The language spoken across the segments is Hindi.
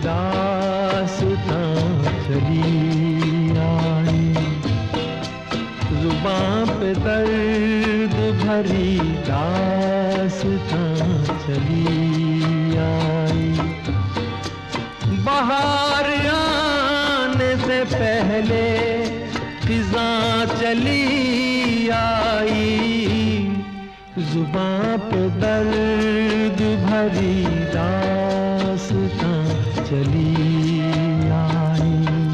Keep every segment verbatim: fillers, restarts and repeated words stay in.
दास्तां चली आई। जुबां पे दर्द भरी दास्तां चली आई। बाहर आने से पहले फिजां चली आई। जुबां पे दर्द भरी दास्तां चली आई।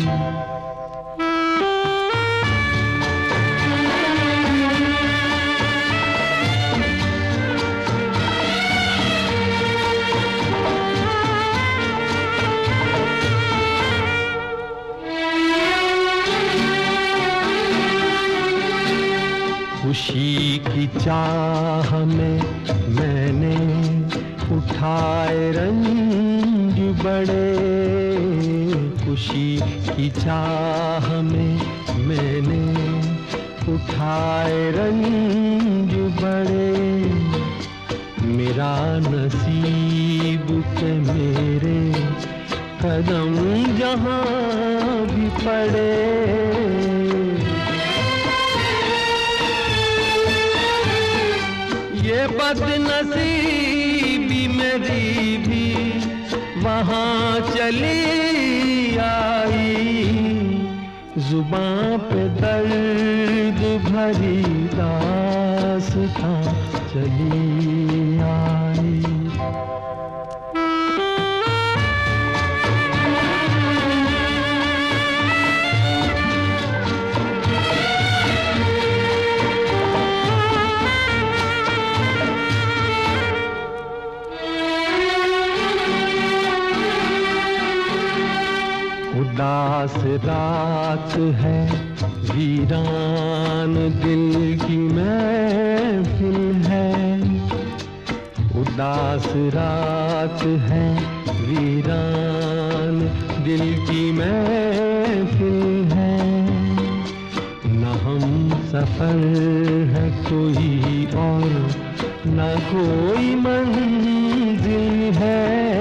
खुशी की चाह में मैंने उठाए रंज बड़े। खुशी की चाह में मैंने उठाए रंज बड़े। मेरा नसीब के मेरे कदम जहाँ भी पड़े। ये बदनसीबी मेरी भी वहाँ चली आई। जुबां पे दर्द भरी दास्तां चली आई। उदास रात है वीरान दिल की महफिल है। उदास रात है वीरान दिल की महफिल है। न हम सफर है कोई और न कोई मंजिल है।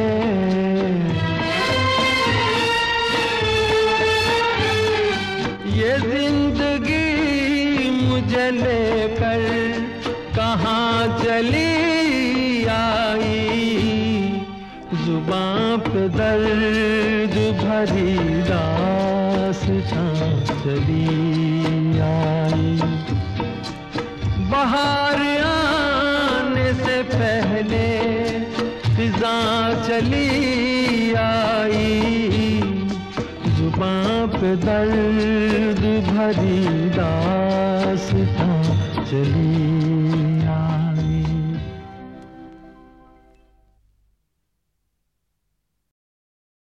ये जिंदगी मुझे लेकर कहाँ चली आई। जुबां पे दर्द भरी दास्तां चली आई। बाहर आने से पहले फिजां चली आई। जुबां पे दर्द भरी दास्तां चली